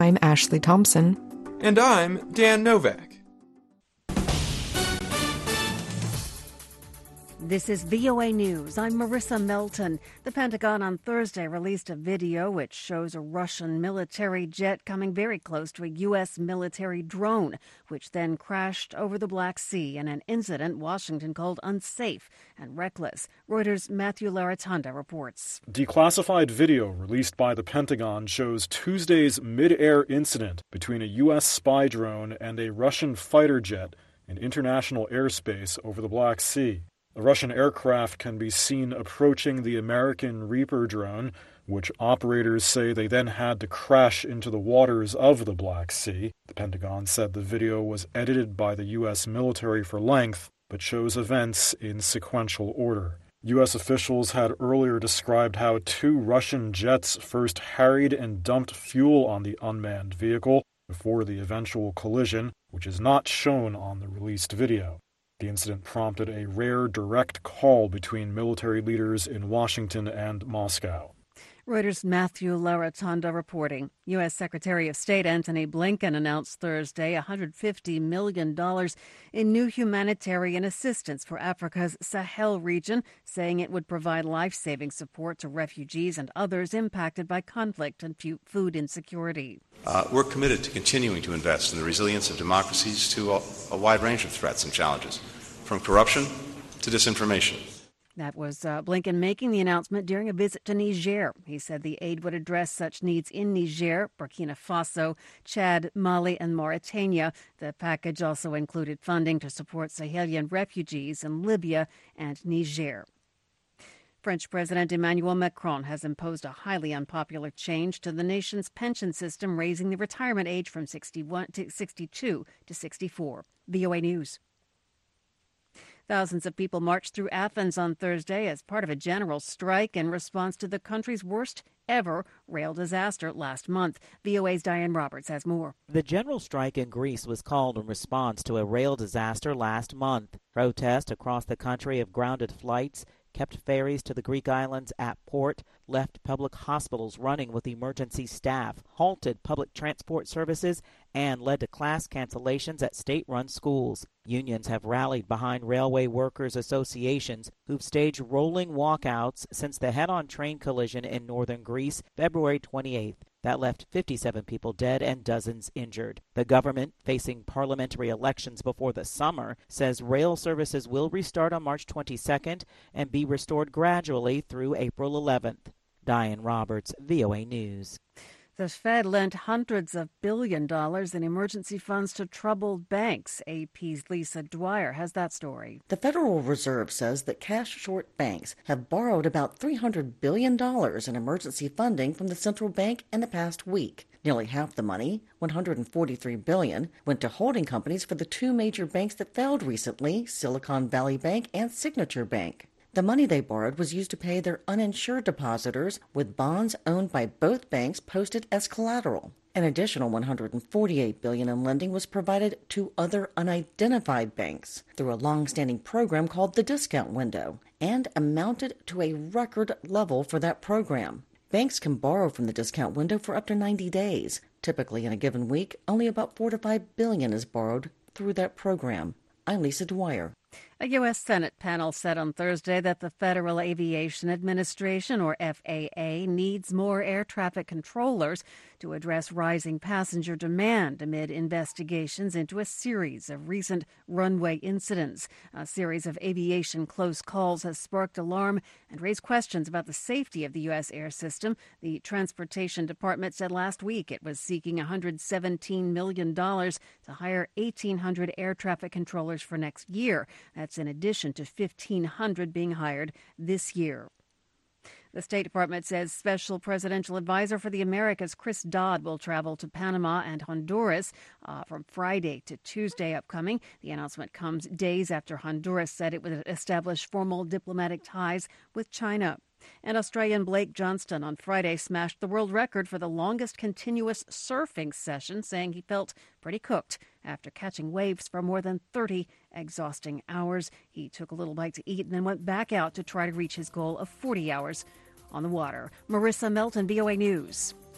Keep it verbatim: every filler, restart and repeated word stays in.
I'm Ashley Thompson. And I'm Dan Novak. This is V O A News. I'm Marissa Melton. The Pentagon on Thursday released a video which shows a Russian military jet coming very close to a U S military drone, which then crashed over the Black Sea in an incident Washington called unsafe and reckless. Reuters' Matthew Laratanda reports. Declassified video released by the Pentagon shows Tuesday's mid-air incident between a U S spy drone and a Russian fighter jet in international airspace over the Black Sea. The Russian aircraft can be seen approaching the American Reaper drone, which operators say they then had to crash into the waters of the Black Sea. The Pentagon said the video was edited by the U S military for length, but shows events in sequential order. U S officials had earlier described how two Russian jets first harried and dumped fuel on the unmanned vehicle before the eventual collision, which is not shown on the released video. The incident prompted a rare direct call between military leaders in Washington and Moscow. Reuters' Matthew Laratanda reporting. U S. Secretary of State Antony Blinken announced Thursday one hundred fifty million dollars in new humanitarian assistance for Africa's Sahel region, saying it would provide life-saving support to refugees and others impacted by conflict and food insecurity. Uh, we're committed to continuing to invest in the resilience of democracies to a, a wide range of threats and challenges, from corruption to disinformation. That was uh, Blinken making the announcement during a visit to Niger. He said the aid would address such needs in Niger, Burkina Faso, Chad, Mali, and Mauritania. The package also included funding to support Sahelian refugees in Libya and Niger. French President Emmanuel Macron has imposed a highly unpopular change to the nation's pension system, raising the retirement age from sixty-one to sixty-two to sixty-four. V O A News. Thousands of people marched through Athens on Thursday as part of a general strike in response to the country's worst ever rail disaster last month. V O A's Diane Roberts has more. The general strike in Greece was called in response to a rail disaster last month. Protests across the country have grounded flights, kept ferries to the Greek islands at port, left public hospitals running with emergency staff, halted public transport services, and led to class cancellations at state-run schools. Unions have rallied behind railway workers' associations who've staged rolling walkouts since the head-on train collision in northern Greece February twenty-eighth. That left fifty-seven people dead and dozens injured. The government, facing parliamentary elections before the summer, says rail services will restart on March twenty-second and be restored gradually through April eleventh. Diane Roberts, V O A News. The Fed lent hundreds of billion dollars in emergency funds to troubled banks. A P's Lisa Dwyer has that story. The Federal Reserve says that cash-short banks have borrowed about three hundred billion dollars in emergency funding from the central bank in the past week. Nearly half the money, one hundred forty-three billion dollars, went to holding companies for the two major banks that failed recently, Silicon Valley Bank and Signature Bank. The money they borrowed was used to pay their uninsured depositors with bonds owned by both banks posted as collateral. An additional one hundred forty-eight billion dollars in lending was provided to other unidentified banks through a long-standing program called the Discount Window, and amounted to a record level for that program. Banks can borrow from the discount window for up to ninety days. Typically in a given week, only about four to five billion dollars is borrowed through that program. I'm Lisa Dwyer. A U S. Senate panel said on Thursday that the Federal Aviation Administration, or F A A, needs more air traffic controllers to address rising passenger demand amid investigations into a series of recent runway incidents. A series of aviation close calls has sparked alarm and raised questions about the safety of the U S air system. The Transportation Department said last week it was seeking one hundred seventeen million dollars to hire eighteen hundred air traffic controllers for next year. That's in addition to fifteen hundred being hired this year. The State Department says Special Presidential Advisor for the Americas Chris Dodd will travel to Panama and Honduras uh, from Friday to Tuesday upcoming. The announcement comes days after Honduras said it would establish formal diplomatic ties with China. And Australian Blake Johnston on Friday smashed the world record for the longest continuous surfing session, saying he felt pretty cooked after catching waves for more than thirty exhausting hours. He took a little bite to eat and then went back out to try to reach his goal of forty hours on the water. Marissa Melton, V O A News.